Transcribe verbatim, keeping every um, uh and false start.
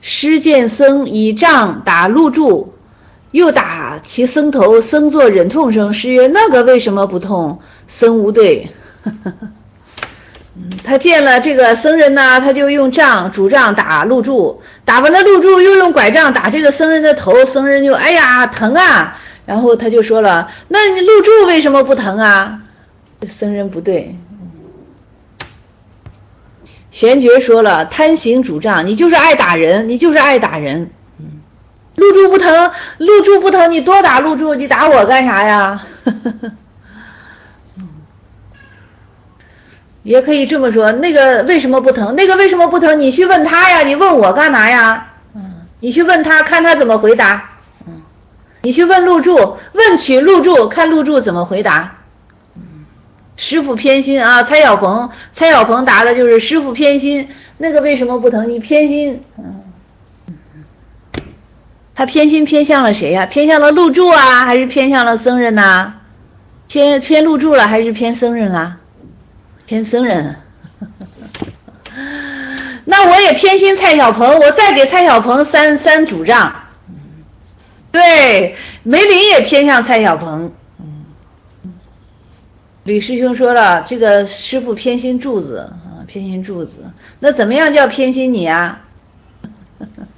师见僧以杖打鹿柱，又打其僧头，僧作忍痛声。师曰：那个为什么不痛？僧无对。他见了这个僧人呢，他就用杖拄杖打鹿柱，打完了鹿柱又用拐杖打这个僧人的头，僧人就哎呀疼啊，然后他就说了，那你鹿柱为什么不疼啊？僧人不对。玄觉说了，贪行拄杖，你就是爱打人，你就是爱打人。鹿柱不疼，鹿柱不疼，你多打鹿柱，你打我干啥呀？也可以这么说，那个为什么不疼？那个为什么不疼？你去问他呀，你问我干嘛呀？嗯，你去问他，看他怎么回答。嗯，你去问鹿柱，问取鹿柱，看鹿柱怎么回答。嗯，师父偏心啊，蔡小鹏，蔡小鹏答的就是师父偏心，那个为什么不疼？你偏心。嗯，他偏心偏向了谁呀？偏向了鹿柱啊，还是偏向了僧人呐？偏偏鹿柱了，还是偏僧人啊？偏僧人。那我也偏心蔡小鹏，我再给蔡小鹏三三主杖。对，梅林也偏向蔡小鹏。吕师兄说了，这个师父偏心柱子啊，偏心柱子。那怎么样叫偏心你啊？